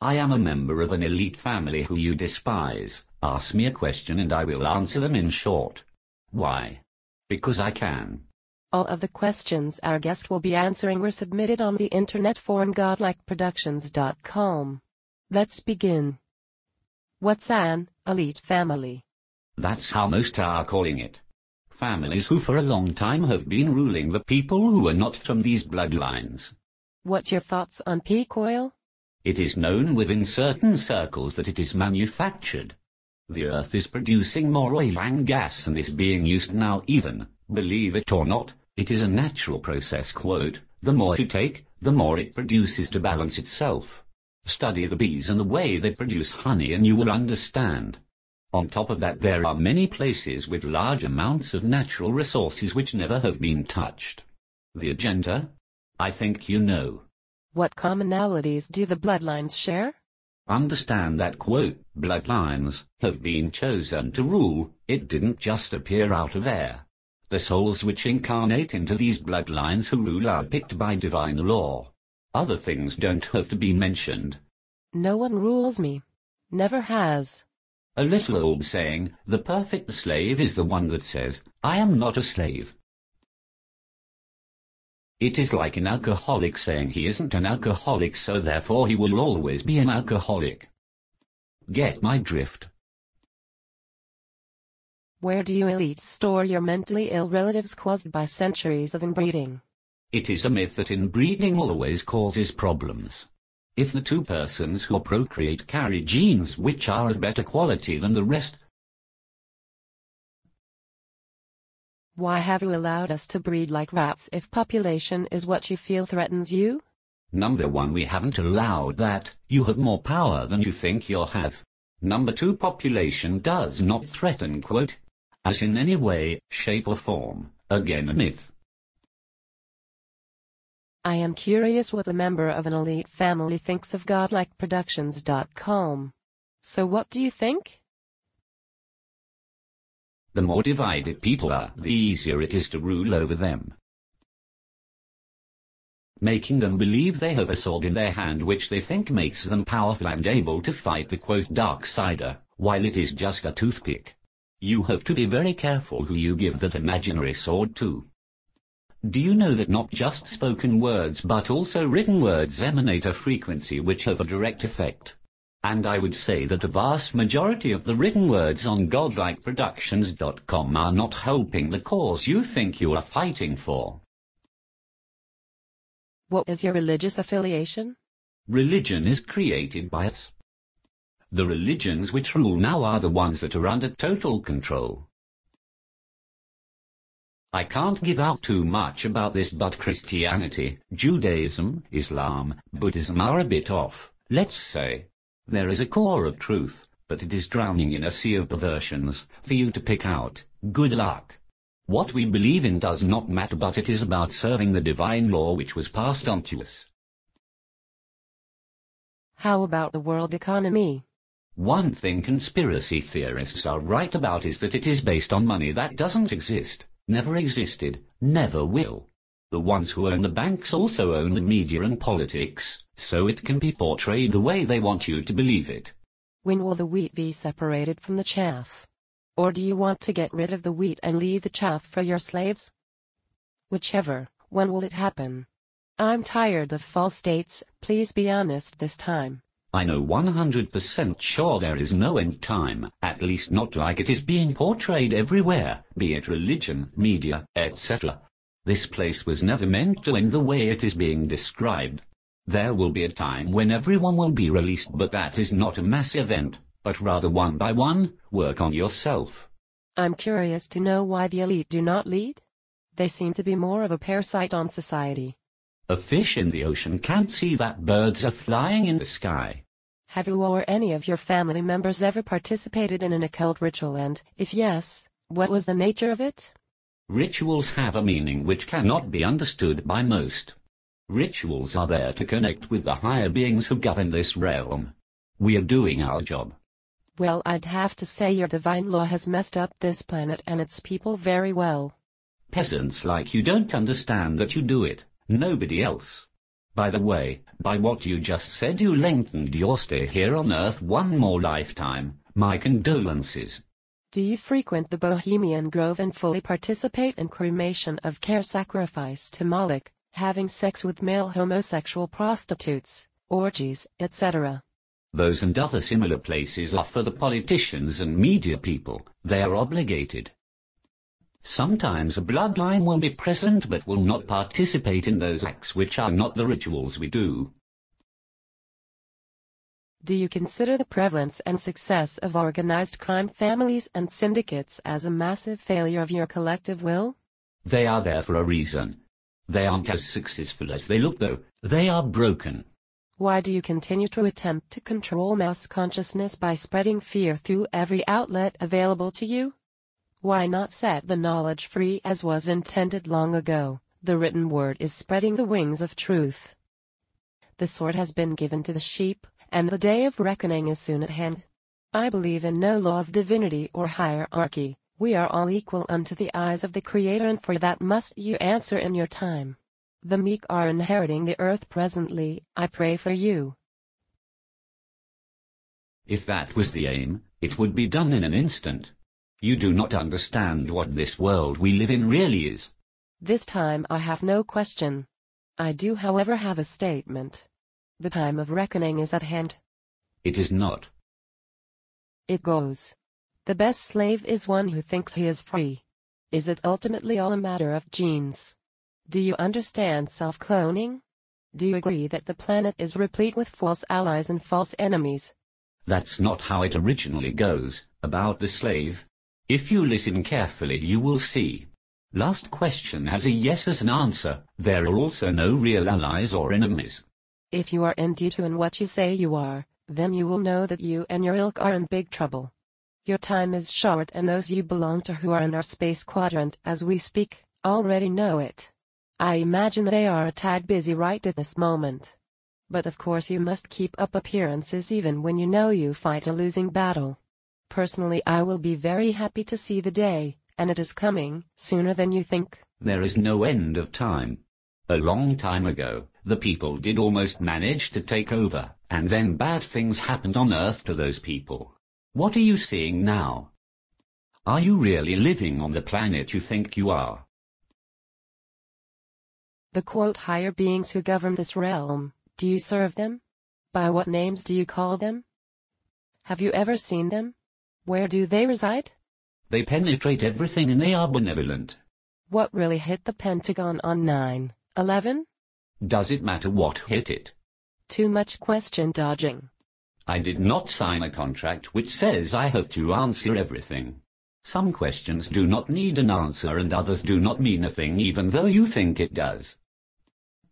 I am a member of an elite family who you despise. Ask me a question and I will answer them in short. Why? Because I can. All of the questions our guest will be answering were submitted on the internet forum godlikeproductions.com. Let's begin. What's an elite family? That's how most are calling it. Families who for a long time have been ruling the people who are not from these bloodlines. What's your thoughts on peak oil? It is known within certain circles that it is manufactured. The earth is producing more oil and gas than is being used now even, believe it or not, it is a natural process. Quote, the more you take, the more it produces to balance itself. Study the bees and the way they produce honey and you will understand. On top of that, there are many places with large amounts of natural resources which never have been touched. The agenda? I think you know. What commonalities do the bloodlines share? Understand that, quote, bloodlines have been chosen to rule. It didn't just appear out of air. The souls which incarnate into these bloodlines who rule are picked by divine law. Other things don't have to be mentioned. No one rules me. Never has. A little old saying, the perfect slave is the one that says, I am not a slave. It is like an alcoholic saying he isn't an alcoholic, so therefore he will always be an alcoholic. Get my drift? Where do you elites store your mentally ill relatives caused by centuries of inbreeding? It is a myth that inbreeding always causes problems. If the two persons who procreate carry genes which are of better quality than the rest, why have you allowed us to breed like rats if population is what you feel threatens you? Number 1, we haven't allowed that. You have more power than you think you'll have. Number 2, population does not threaten, quote, us in any way, shape or form. Again a myth. I am curious what a member of an elite family thinks of godlikeproductions.com. So what do you think? The more divided people are, the easier it is to rule over them. Making them believe they have a sword in their hand which they think makes them powerful and able to fight the quote dark sider, while it is just a toothpick. You have to be very careful who you give that imaginary sword to. Do you know that not just spoken words but also written words emanate a frequency which have a direct effect? And I would say that a vast majority of the written words on godlikeproductions.com are not helping the cause you think you are fighting for. What is your religious affiliation? Religion is created by us. The religions which rule now are the ones that are under total control. I can't give out too much about this, but Christianity, Judaism, Islam, Buddhism are a bit off, let's say. There is a core of truth, but it is drowning in a sea of perversions for you to pick out. Good luck. What we believe in does not matter, but it is about serving the divine law which was passed on to us. How about the world economy? One thing conspiracy theorists are right about is that it is based on money that doesn't exist, never existed, never will. The ones who own the banks also own the media and politics, so it can be portrayed the way they want you to believe it. When will the wheat be separated from the chaff? Or do you want to get rid of the wheat and leave the chaff for your slaves? Whichever, when will it happen? I'm tired of false states, please be honest this time. I know 100% sure there is no end time, at least not like it is being portrayed everywhere, be it religion, media, etc. This place was never meant to end the way it is being described. There will be a time when everyone will be released, but that is not a mass event, but rather one by one. Work on yourself. I'm curious to know why the elite do not lead. They seem to be more of a parasite on society. A fish in the ocean can't see that birds are flying in the sky. Have you or any of your family members ever participated in an occult ritual, and, if yes, what was the nature of it? Rituals have a meaning which cannot be understood by most. Rituals are there to connect with the higher beings who govern this realm. We are doing our job. Well, I'd have to say your divine law has messed up this planet and its people very well. Peasants like you don't understand that you do it, nobody else. By the way, by what you just said you lengthened your stay here on Earth one more lifetime. My condolences. Do you frequent the Bohemian Grove and fully participate in cremation of care, sacrifice to Moloch, having sex with male homosexual prostitutes, orgies, etc.? Those and other similar places are for the politicians and media people. They are obligated. Sometimes a bloodline will be present but will not participate in those acts which are not the rituals we do. Do you consider the prevalence and success of organized crime families and syndicates as a massive failure of your collective will? They are there for a reason. They aren't as successful as they look, though. They are broken. Why do you continue to attempt to control mass consciousness by spreading fear through every outlet available to you? Why not set the knowledge free as was intended long ago? The written word is spreading the wings of truth. The sword has been given to the sheep, and the day of reckoning is soon at hand. I believe in no law of divinity or hierarchy. We are all equal unto the eyes of the Creator, and for that must you answer in your time. The meek are inheriting the earth presently. I pray for you. If that was the aim, it would be done in an instant. You do not understand what this world we live in really is. This time I have no question. I do, however, have a statement. The time of reckoning is at hand. It is not. It goes. The best slave is one who thinks he is free. Is it ultimately all a matter of genes? Do you understand self-cloning? Do you agree that the planet is replete with false allies and false enemies? That's not how it originally goes, about the slave. If you listen carefully you will see. Last question has a yes as an answer. There are also no real allies or enemies. If you are indeed who and what you say you are, then you will know that you and your ilk are in big trouble. Your time is short, and those you belong to who are in our space quadrant as we speak, already know it. I imagine they are a tad busy right at this moment. But of course you must keep up appearances even when you know you fight a losing battle. Personally, I will be very happy to see the day, and it is coming, sooner than you think. There is no end of time. A long time ago, the people did almost manage to take over, and then bad things happened on Earth to those people. What are you seeing now? Are you really living on the planet you think you are? The quote higher beings who govern this realm, do you serve them? By what names do you call them? Have you ever seen them? Where do they reside? They penetrate everything and they are benevolent. What really hit the Pentagon on 9/11? Does it matter what hit it? Too much question dodging. I did not sign a contract which says I have to answer everything. Some questions do not need an answer and others do not mean a thing even though you think it does.